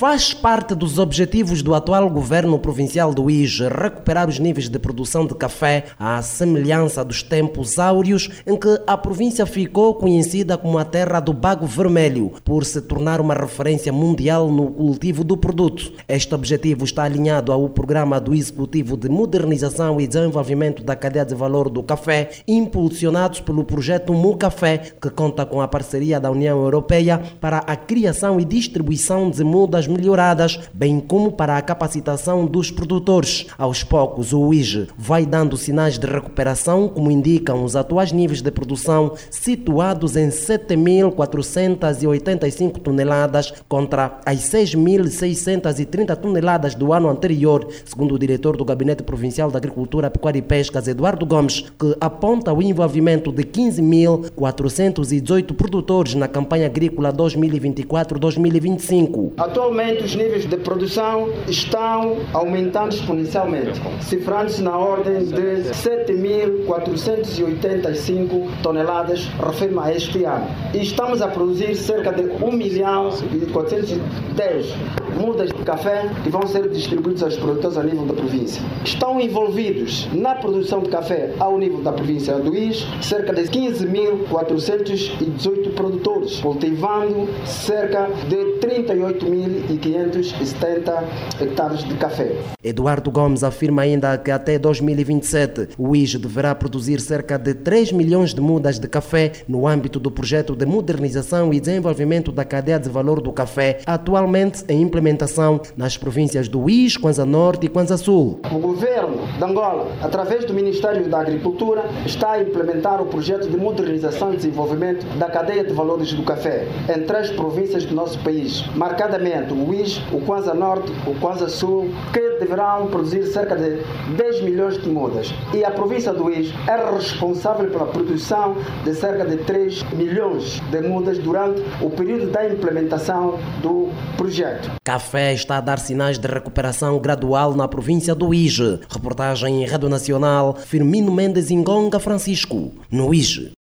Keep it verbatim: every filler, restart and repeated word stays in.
Faz parte dos objetivos do atual governo provincial do I J recuperar os níveis de produção de café à semelhança dos tempos áureos em que a província ficou conhecida como a terra do bago vermelho, por se tornar uma referência mundial no cultivo do produto. Este objetivo está alinhado ao programa do Executivo de Modernização e Desenvolvimento da Cadeia de Valor do Café, impulsionados pelo projeto MuCafé, que conta com a parceria da União Europeia para a criação e distribuição de mudas melhoradas, bem como para a capacitação dos produtores. Aos poucos, o I J vai dando sinais de recuperação, como indicam os atuais níveis de produção, situados em sete mil quatrocentas e oitenta e cinco toneladas contra as seis mil seiscentas e trinta toneladas do ano anterior, segundo o diretor do Gabinete Provincial da Agricultura, Pecuária e Pescas, Eduardo Gomes, que aponta o envolvimento de quinze mil quatrocentos e dezoito produtores na campanha agrícola dois mil e vinte e quatro a dois mil e vinte e cinco. Atualmente, os níveis de produção estão aumentando exponencialmente, cifrando-se na ordem de sete mil quatrocentas e oitenta e cinco toneladas referente a este ano. E estamos a produzir cerca de um milhão e quatrocentos e dez mudas de café que vão ser distribuídos aos produtores a nível da província. Estão envolvidos na produção de café ao nível da província do I J cerca de quinze mil quatrocentos e dezoito produtores, cultivando cerca de trinta e oito mil quinhentos e setenta hectares de café. Eduardo Gomes afirma ainda que até dois mil e vinte e sete o I J deverá produzir cerca de três milhões de mudas de café no âmbito do projeto de modernização e desenvolvimento da cadeia de valor do café, atualmente em implementação nas províncias do I J, Kwanza Norte e Kwanza Sul. O governo de Angola, através do Ministério da Agricultura, está a implementar o projeto de modernização e desenvolvimento da cadeia de valores do café em três províncias do nosso país, marcadamente o I J, o Kwanza Norte, o Kwanza Sul, que deverão produzir cerca de dez milhões de mudas. E a província do I J é responsável pela produção de cerca de três milhões de mudas durante o período da implementação do projeto. Café está a dar sinais de recuperação gradual na província do I J. Reportagem em Rádio Nacional, Firmino Mendes Ingonga Francisco, no I J.